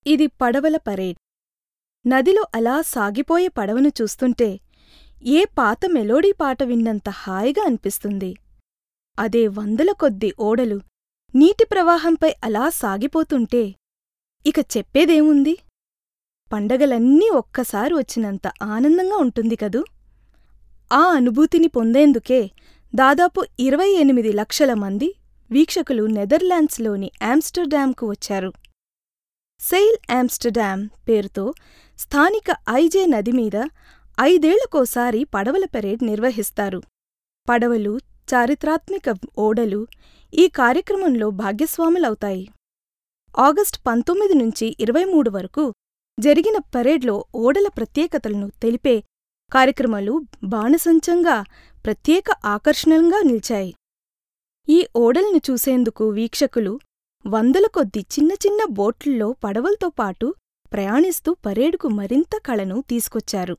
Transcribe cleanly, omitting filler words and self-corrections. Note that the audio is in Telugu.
ఇది పడవల పరేడ్. నదిలో అలా సాగిపోయే పడవను చూస్తుంటే ఏ పాత మెలోడీ పాట విన్నంత హాయిగా అనిపిస్తుంది. అదే వందల కొద్దీ ఓడలు నీటి ప్రవాహంపై అలా సాగిపోతుంటే ఇక చెప్పేదేముంది? పండగలన్నీ ఒక్కసారి వచ్చినంత ఆనందంగా ఉంటుంది కదూ! ఆ అనుభూతిని పొందేందుకే దాదాపు 28 లక్షల మంది వీక్షకులు నెదర్లాండ్స్లోని ఆమ్స్టర్డామ్కు వచ్చారు. సెయిల్ ఆమ్స్టర్డామ్ పేరుతో స్థానిక ఐజే నదిమీద 5 ఏళ్లకోసారి పడవల పెరేడ్ నిర్వహిస్తారు. పడవలు, చారిత్రాత్మక ఓడలు ఈ కార్యక్రమంలో భాగస్వాములవుతాయి. ఆగస్టు 19 నుంచి 23 వరకు జరిగిన పరేడ్లో ఓడల ప్రత్యేకతలను తెలిపే కార్యక్రమాలు బాణసంచంగా ప్రత్యేక ఆకర్షణగా నిలిచాయి. ఈ ఓడల్ని చూసేందుకు వీక్షకులు వందల కొద్దీ చిన్న చిన్న బోట్లలో పడవలతో పాటు ప్రయాణిస్తూ పరేడుకు మరింత కళను తీసుకొచ్చారు.